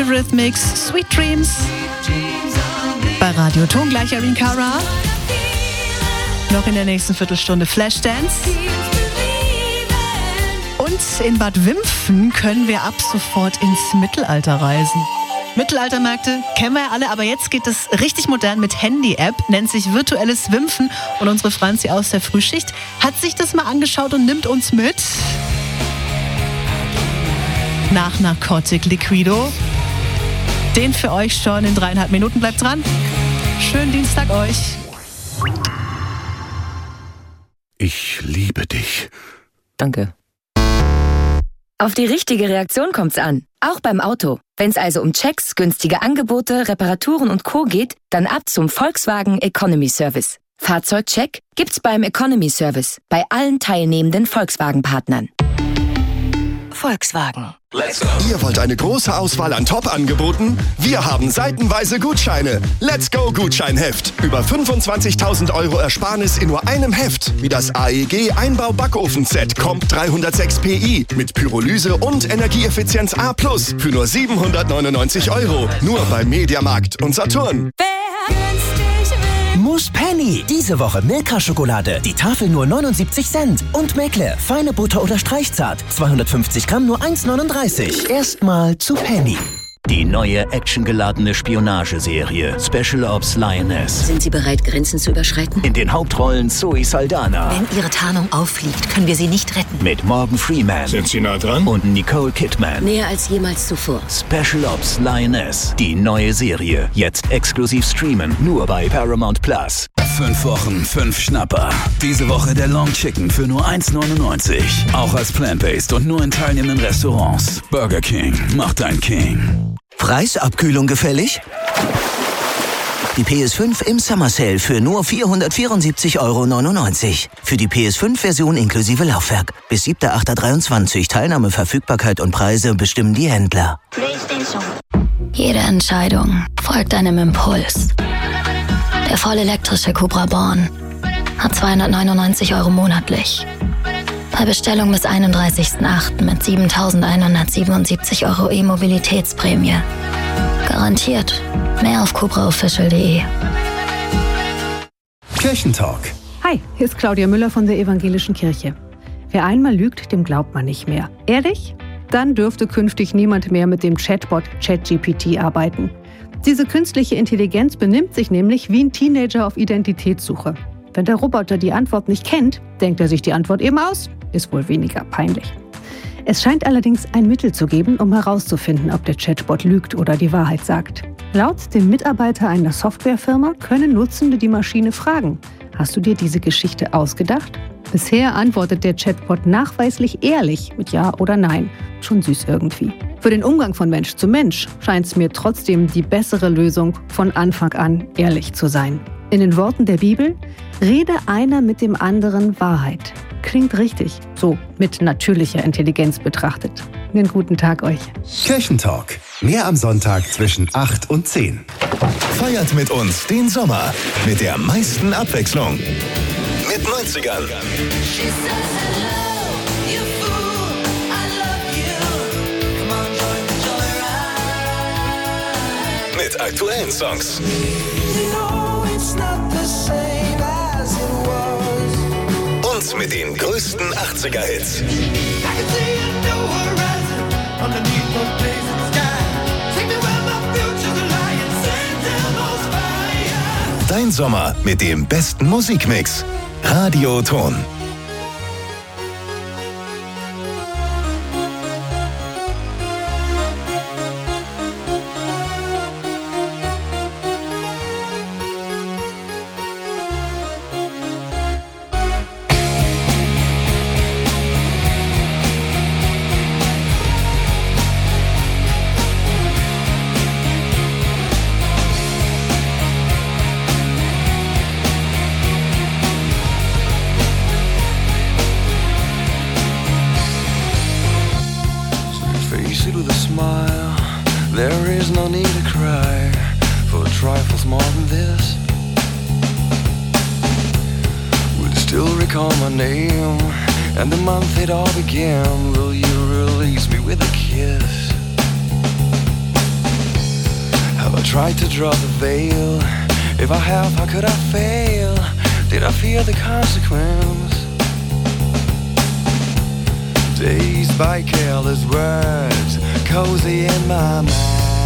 Eurythmics, Sweet Dreams. Bei Radio Ton gleich Irene Cara. Noch in der nächsten Viertelstunde Flashdance. Und in Bad Wimpfen können wir ab sofort ins Mittelalter reisen. Mittelaltermärkte kennen wir ja alle, aber jetzt geht es richtig modern mit Handy-App, nennt sich virtuelles Wimpfen. Und unsere Franzi aus der Frühschicht hat sich das mal angeschaut und nimmt uns mit nach Narcotic Liquido. Den für euch schon in 3,5 Minuten. Bleibt dran. Schönen Dienstag euch. Ich liebe dich. Danke. Auf die richtige Reaktion kommt's an. Auch beim Auto. Wenn's also um Checks, günstige Angebote, Reparaturen und Co. geht, dann ab zum Volkswagen Economy Service. Fahrzeugcheck gibt's beim Economy Service. Bei allen teilnehmenden Volkswagen-Partnern. Volkswagen. Let's go. Ihr wollt eine große Auswahl an Top-Angeboten? Wir haben seitenweise Gutscheine. Let's go Gutscheinheft. Über 25.000 € Ersparnis in nur einem Heft. Wie das AEG Einbau-Backofen-Set Comp 306 PI mit Pyrolyse und Energieeffizienz A+ für nur 799 €. Nur bei Mediamarkt und Saturn. Mousse Penny. Diese Woche Milka-Schokolade. Die Tafel nur 79 Cent. Und Meckle. Feine Butter oder Streichzart. 250 Gramm nur 1,39. Erstmal zu Penny. Die neue actiongeladene Spionageserie Special Ops Lioness. Sind Sie bereit, Grenzen zu überschreiten? In den Hauptrollen Zoe Saldana. Wenn Ihre Tarnung auffliegt, können wir Sie nicht retten. Mit Morgan Freeman. Sind Sie nah dran? Und Nicole Kidman. Näher als jemals zuvor. Special Ops Lioness. Die neue Serie. Jetzt exklusiv streamen. Nur bei Paramount Plus. 5 Wochen, 5 Schnapper. Diese Woche der Long Chicken für nur 1,99. Auch als Plant-Based und nur in teilnehmenden Restaurants. Burger King macht ein King. Preisabkühlung gefällig? Die PS5 im Summer Sale für nur 474,99 € Für die PS5-Version inklusive Laufwerk. Bis 7.8.23. Teilnahme, Verfügbarkeit und Preise bestimmen die Händler. Jede Entscheidung folgt einem Impuls. Der vollelektrische Cupra Born hat 299 € monatlich. Bei Bestellung bis 31.08. mit 7.177 € E-Mobilitätsprämie. Garantiert. Mehr auf cupraofficial.de. Kirchentalk. Hi, hier ist Claudia Müller von der Evangelischen Kirche. Wer einmal lügt, dem glaubt man nicht mehr. Ehrlich? Dann dürfte künftig niemand mehr mit dem Chatbot ChatGPT arbeiten. Diese künstliche Intelligenz benimmt sich nämlich wie ein Teenager auf Identitätssuche. Wenn der Roboter die Antwort nicht kennt, denkt er sich die Antwort eben aus. Ist wohl weniger peinlich. Es scheint allerdings ein Mittel zu geben, um herauszufinden, ob der Chatbot lügt oder die Wahrheit sagt. Laut dem Mitarbeiter einer Softwarefirma können Nutzende die Maschine fragen: Hast du dir diese Geschichte ausgedacht? Bisher antwortet der Chatbot nachweislich ehrlich mit Ja oder Nein. Schon süß irgendwie. Für den Umgang von Mensch zu Mensch scheint es mir trotzdem die bessere Lösung, von Anfang an ehrlich zu sein. In den Worten der Bibel: Rede einer mit dem anderen Wahrheit. Klingt richtig, so mit natürlicher Intelligenz betrachtet. Einen guten Tag euch. Kirchentalk. Mehr am Sonntag zwischen 8 und 10. Feiert mit uns den Sommer mit der meisten Abwechslung. Mit 90ern. Mit aktuellen Songs. Und mit den größten 80er-Hits. Dein Sommer mit dem besten Musikmix. Radio Ton. There is no need to cry for trifles more than this. Will you still recall my name and the month it all began? Will you release me with a kiss? Have I tried to draw the veil? If I have, how could I fail? Did I fear the consequence? Dazed by careless words, cozy in my mind.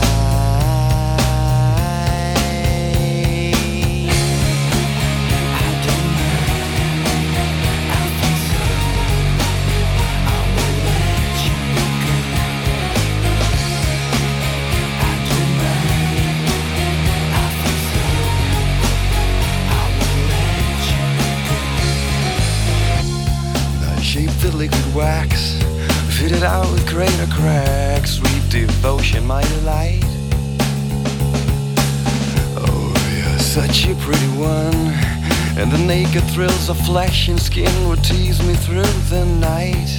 The liquid wax, fitted out with greater cracks, sweet devotion, my delight. Oh, you're such a pretty one, and the naked thrills of flesh and skin would tease me through the night.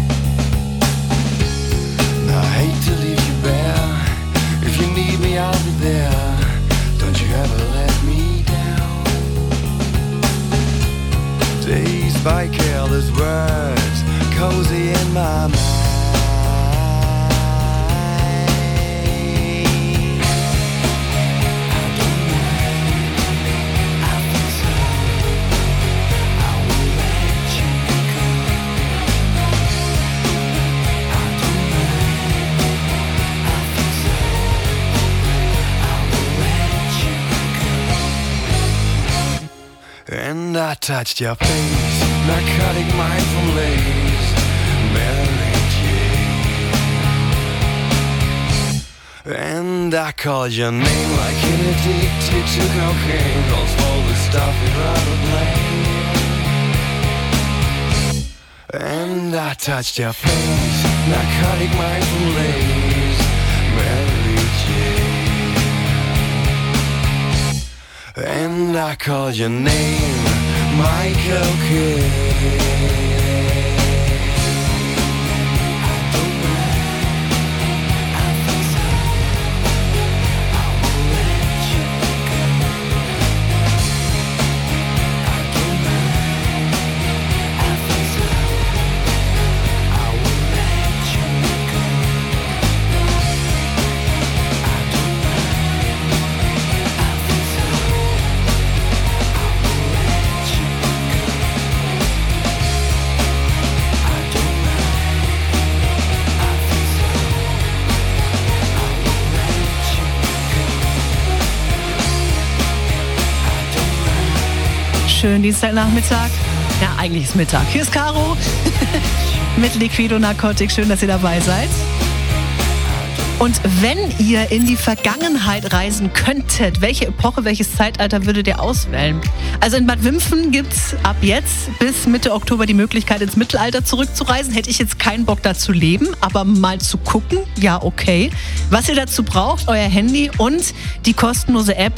Now, I hate to leave you bare. If you need me, I'll be there. Don't you ever let me down. Dazed by careless words, cozy in my mind. And I touched your face, narcotic mindful lace, Mary Jane. And I called your name like an addicted to cocaine, calls all the stuff you'd rather blame. And I touched your face, narcotic mindful lace, Mary Jane. And I called your name, Michael Kidd. Schönen Dienstagnachmittag. Ja, eigentlich ist Mittag. Hier ist Caro mit Liquido Narcotic. Schön, dass ihr dabei seid. Und wenn ihr in die Vergangenheit reisen könntet, welche Epoche, welches Zeitalter würdet ihr auswählen? Also in Bad Wimpfen gibt es ab jetzt bis Mitte Oktober die Möglichkeit, ins Mittelalter zurückzureisen. Hätte ich jetzt keinen Bock da zu leben, aber mal zu gucken, ja okay. Was ihr dazu braucht, euer Handy und die kostenlose App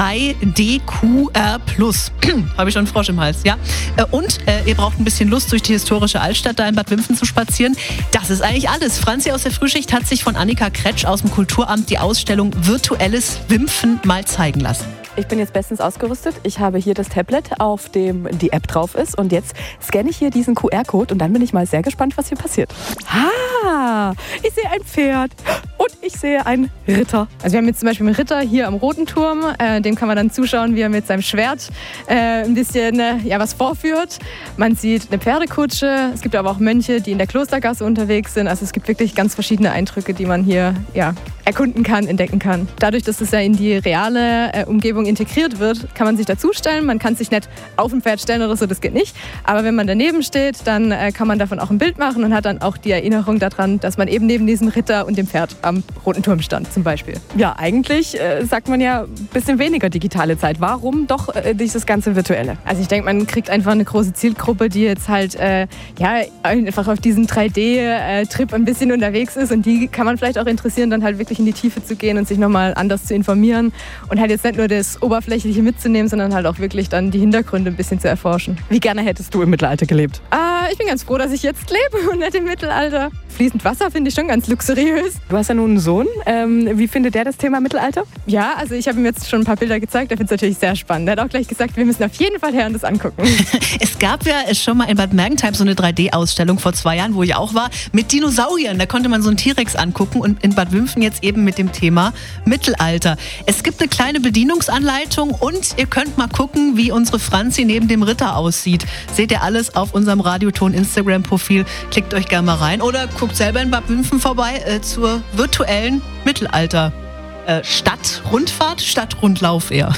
3DQR+. Habe ich schon einen Frosch im Hals, ja? Und ihr braucht ein bisschen Lust, durch die historische Altstadt da in Bad Wimpfen zu spazieren. Das ist eigentlich alles. Franzi aus der Frühschicht hat sich von Annika Kretsch aus dem Kulturamt die Ausstellung Virtuelles Wimpfen mal zeigen lassen. Ich bin jetzt bestens ausgerüstet. Ich habe hier das Tablet, auf dem die App drauf ist. Und jetzt scanne ich hier diesen QR-Code und dann bin ich mal sehr gespannt, was hier passiert. Ich sehe ein Pferd und ich sehe einen Ritter. Also wir haben jetzt zum Beispiel einen Ritter hier am Roten Turm. Dem kann man dann zuschauen, wie er mit seinem Schwert ein bisschen was vorführt. Man sieht eine Pferdekutsche. Es gibt aber auch Mönche, die in der Klostergasse unterwegs sind. Also es gibt wirklich ganz verschiedene Eindrücke, die man hier erkunden kann, entdecken kann. Dadurch, dass es ja in die reale Umgebung integriert wird, kann man sich dazustellen. Man kann sich nicht auf ein Pferd stellen oder so, das geht nicht. Aber wenn man daneben steht, dann kann man davon auch ein Bild machen und hat dann auch die Erinnerung daran, dass man eben neben diesem Ritter und dem Pferd am Roten Turm stand zum Beispiel. Ja, eigentlich sagt man ja ein bisschen weniger digitale Zeit. Warum doch dieses ganze Virtuelle? Also ich denke, man kriegt einfach eine große Zielgruppe, die jetzt halt einfach auf diesen 3D-Trip ein bisschen unterwegs ist und die kann man vielleicht auch interessieren, dann halt wirklich in die Tiefe zu gehen und sich nochmal anders zu informieren und halt jetzt nicht nur das das Oberflächliche mitzunehmen, sondern halt auch wirklich dann die Hintergründe ein bisschen zu erforschen. Wie gerne hättest du im Mittelalter gelebt? Ich bin ganz froh, dass ich jetzt lebe und nicht im Mittelalter. Fließend Wasser finde ich schon ganz luxuriös. Du hast ja nun einen Sohn. Wie findet der das Thema Mittelalter? Ja, also ich habe ihm jetzt schon ein paar Bilder gezeigt. Der findet es natürlich sehr spannend. Er hat auch gleich gesagt, wir müssen auf jeden Fall her und das angucken. Es gab ja schon mal in Bad Mergentheim so eine 3D-Ausstellung vor 2 Jahren, wo ich auch war, mit Dinosauriern. Da konnte man so einen T-Rex angucken und in Bad Wimpfen jetzt eben mit dem Thema Mittelalter. Es gibt eine kleine Bedienungsanleitung und ihr könnt mal gucken, wie unsere Franzi neben dem Ritter aussieht. Seht ihr alles auf unserem Radioton Instagram-Profil. Klickt euch gerne mal rein oder guckt selber in Bad Wimpfen vorbei zur virtuellen Mittelalter Stadtrundfahrt, Stadtrundlauf eher.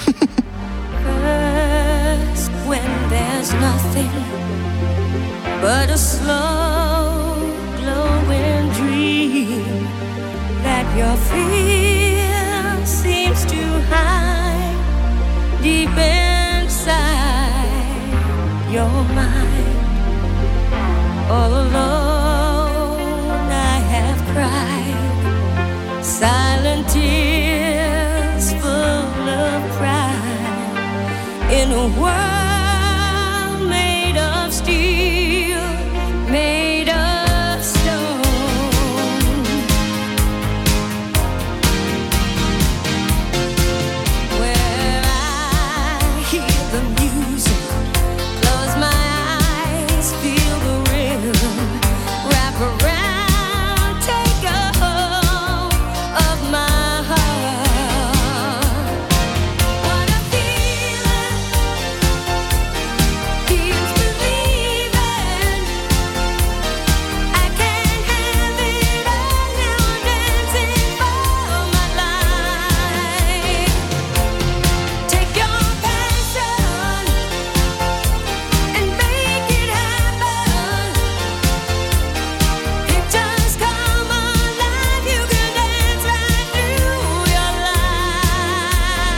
When there's nothing but a slow glowing dream that your fear seems to hide deep inside your mind. All alone I have cried silent tears full of pride in a world made of steel, made of stone. Where I hear the music, close my eyes, feel the rhythm, wrap around, take a hold of my heart. What a feeling, feels believing. I can't have it all now, I'm dancing for my life. Take your passion and make it happen. Pictures come alive, you can dance right through your life.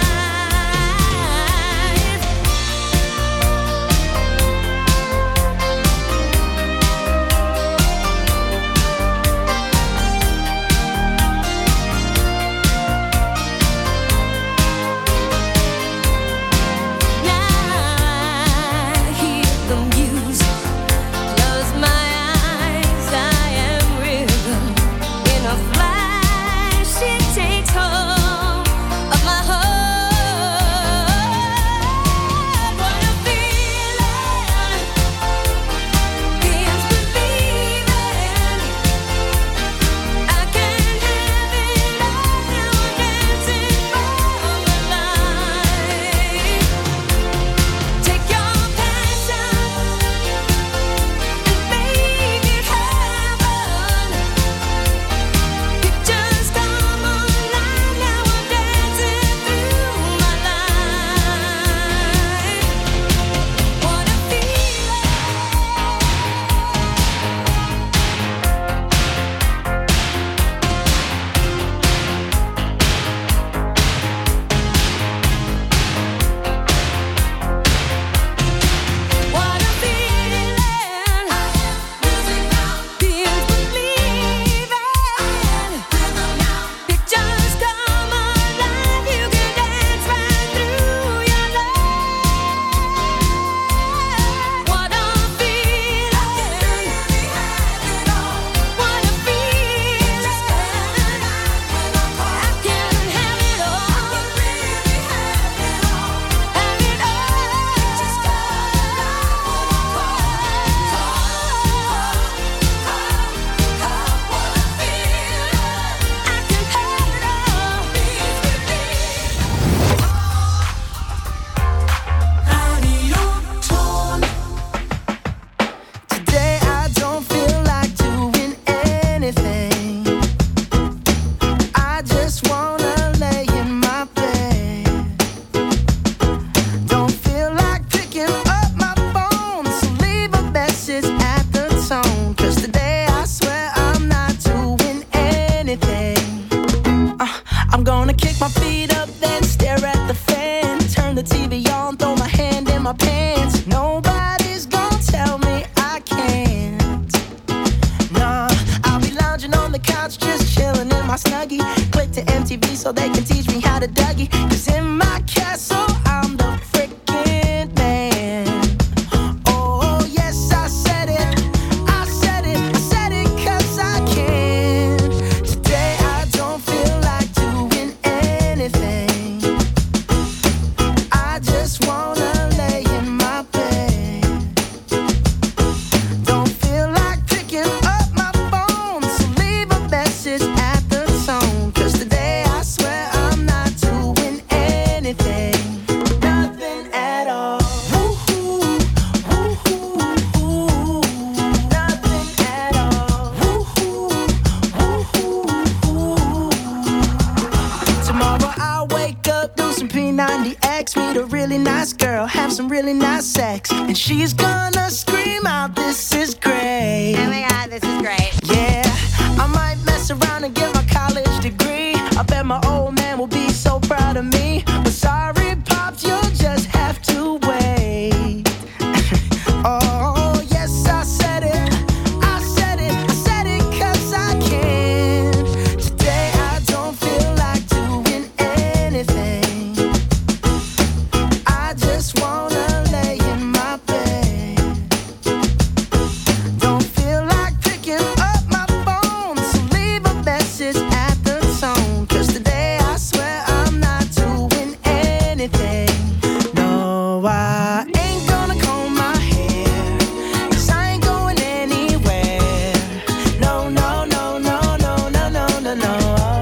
Now I hear the music, close my eyes, I am rhythm. In a flash, it takes hold of my heart. What a feeling, feels believing. I can't have it all now, I'm dancing for my life. Take your passion and make it happen. Pictures come alive, now I'm dancing through my life. What a feeling. What a feeling. Feels believing. Pictures come alive, you can dance right through your life. What a feeling. What a feeling. I can have it all. Have it Today I don't feel like doing anything. I just wanna lay in my bed. Don't feel like picking up my phone, so leave a message at the tone. 'Cause today I swear I'm not doing anything. I'm gonna kick my feet up, then stare at the fan. Turn the TV on, throw my hand in my pants. Nobody's gonna tell me I can't. Nah, I'll be lounging on the couch, just chilling in my Snuggie. Click to MTV so they can teach me how to Dougie. 'Cause in my castle Monday asked me to really nice girl, have some really nice sex, and she's gonna scream out, this is great. Oh my God, this is great. Yeah, I might mess around and get my college degree. I bet my old man will be so proud of me. But sorry, Pops, you'll just have to wait. Oh, yes, I said it. I said it. I said it 'cause I can. Today I don't feel like doing anything. I just wanna lay in my bed. Don't feel like picking up my phone, so leave a message at the tone. 'Cause today I swear I'm not doing anything. No, I ain't gonna comb my hair, 'cause I ain't going anywhere. No, no, no, no, no, no, no, no, no.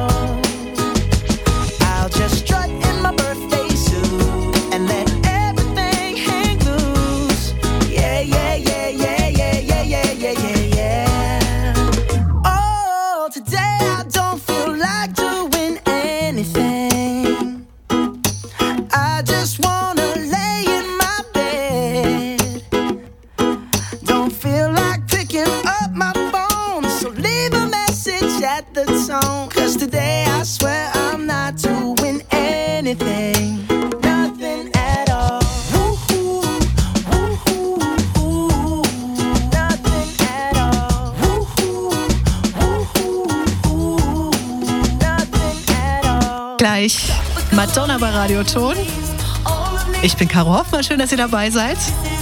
I'll just strut in my birthday suit and let everything hang loose. Yeah, yeah, yeah, yeah, yeah, yeah, yeah, yeah, yeah, yeah. Oh, today I don't feel like doing anything. I just wanna lay in my bed. Don't feel like picking up my phone, so leave a message at the tone. 'Cause today I swear I'm not doing anything. Nothing at all. Woo-hoo, woo-hoo, woo-hoo. Nothing at all. Woo-hoo, woo-hoo, woo-hoo. Nothing at all. Gleich Madonna bei Radioton. Ich bin Caro Hoffmann, schön, dass ihr dabei seid.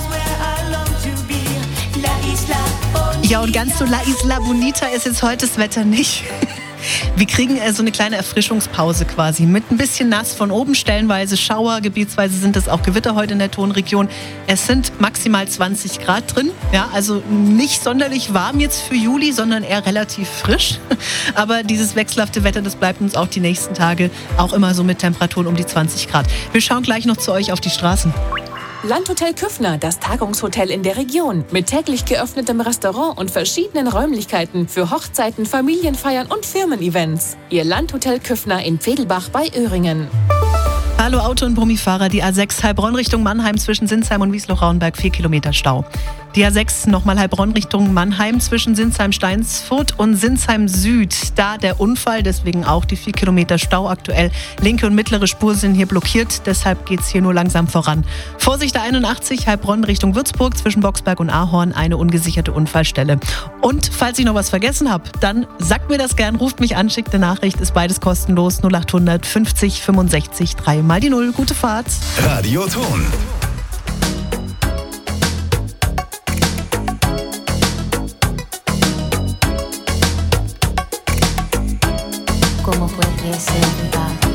Ja, und ganz so La Isla Bonita ist jetzt heute das Wetter nicht. Wir kriegen so eine kleine Erfrischungspause quasi mit ein bisschen nass von oben, stellenweise Schauer, gebietsweise sind es auch Gewitter heute in der Tonregion. Es sind maximal 20 Grad drin, ja, also nicht sonderlich warm jetzt für Juli, sondern eher relativ frisch. Aber dieses wechselhafte Wetter, das bleibt uns auch die nächsten Tage auch immer so mit Temperaturen um die 20 Grad. Wir schauen gleich noch zu euch auf die Straßen. Landhotel Küffner, das Tagungshotel in der Region. Mit täglich geöffnetem Restaurant und verschiedenen Räumlichkeiten für Hochzeiten, Familienfeiern und Firmen-Events. Ihr Landhotel Küffner in Vedelbach bei Öhringen. Hallo Auto- und Brummifahrer, die A6 Heilbronn Richtung Mannheim zwischen Sinsheim und Wiesloch-Rauenberg 4 Kilometer Stau. Die A6 nochmal Heilbronn Richtung Mannheim zwischen Sinsheim-Steinsfurt und Sinsheim Süd. Da der Unfall, deswegen auch die 4 Kilometer Stau aktuell. Linke und mittlere Spur sind hier blockiert, deshalb geht es hier nur langsam voran. Vorsicht der 81 Heilbronn Richtung Würzburg zwischen Boxberg und Ahorn, eine ungesicherte Unfallstelle. Und falls ich noch was vergessen habe, dann sagt mir das gern, ruft mich an, schickt eine Nachricht, ist beides kostenlos, 0800 50 65 3 mal die 0. Gute Fahrt. Radioton. ¿Cómo fue que se da?